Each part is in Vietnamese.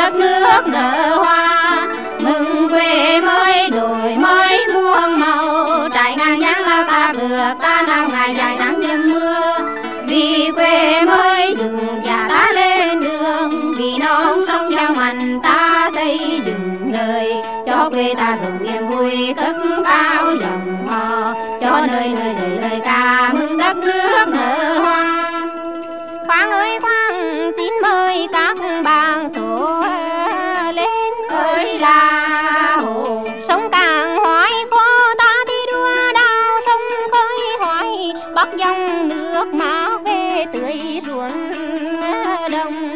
đất nước nở hoa, mừng quê mới đổi mới muôn màu, trải ngang giang lao ta vượt ta nào ngày dài nắng đêm mưa, vì quê mới dùng và ta lên đường, vì non sông gieo mặn ta xây dựng đời, cho quê ta rộn niềm vui cất cao dòng hò, cho nơi nơi lời ca mừng đất nước nở hoa. Khoan ơi khoan, xin mời các bạn số lên ơi là hồ, sông Cảng hoài khó ta đi đua đào, sông khơi hoài bắc dòng nước mà về tưới ruộng đồng.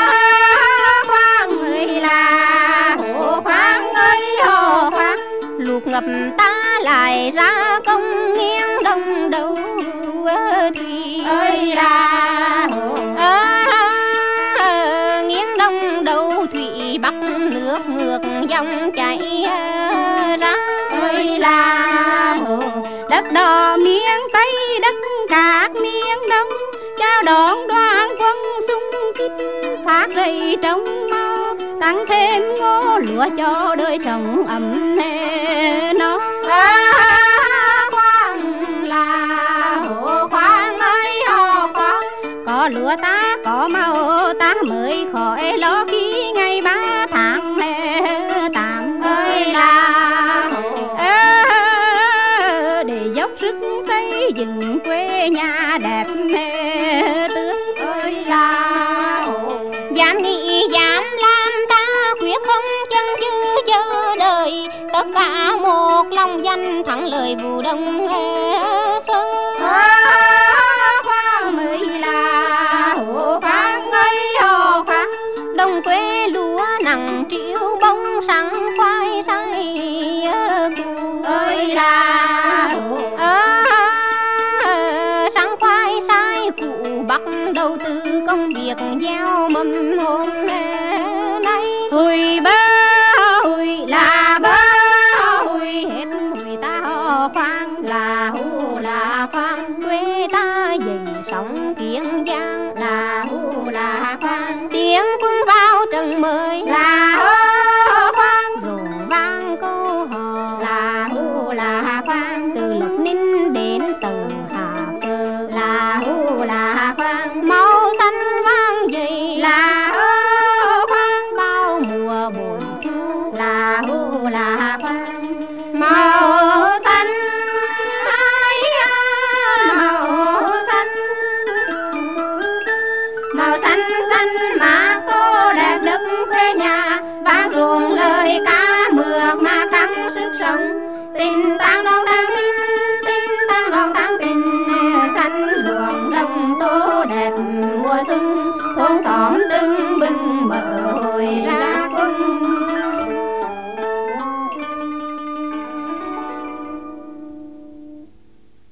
Khoan ơi là hồ, khoan ơi hồ khoan, lụt ngập ta lại ra công nghiêng đông đầu thủy ơi là hồ, nghiêng đông đầu thủy bắc nước ngược dòng chảy ra ơi là hồ, đất đỏ miếng tây đất cát miếng đông, chào đón đoàn quân xung kích phát rây trong mau, tăng thêm ngô lúa cho đời sống ấm no. Khoan là hồ, khoan ơi hồ khoan, có lúa ta có màu ta mới khỏi lo khi ngày 3 tháng tạm ơi là hồ, để dốc sức xây dựng quê nhà đẹp tươi ơi là hồ, dám nghĩ dám làm ta quyết không chân chừ chờ đời, tất cả một lòng danh thắng lời vụ đông xuân. Khoan mới là hồ, khoan ơi hồ khoan, đồng quê lúa nặng triệu bông sáng khoai say cù ơi là hồ, sáng khoai sai cụ bắt đầu từ công việc gieo mầm hôm nay. Hùi bơ hùi là bơ hùi, hết hùi ta hò khoan là hù là khoan, quê ta dậy sóng Kiên Giang là hù là khoan, tiếng quân vào trận mới là hô khoan, rộn vang câu hò là hù là khoan, từ Lộc Ninh đến tầng Hà Cơ là hù là khoan, màu xanh vang dậy là hô khoan, bao mùa bội thu là hù là khoan, màu xanh màu xanh xanh mà tô đẹp đất quê nhà, vang ruộng lời ca mượt mà căng sức sống, tình tang đón tang tình tang đón tang tình, xanh ruộng đồng tô đẹp mùa xuân, thôn xóm tưng bừng mở hồi ra.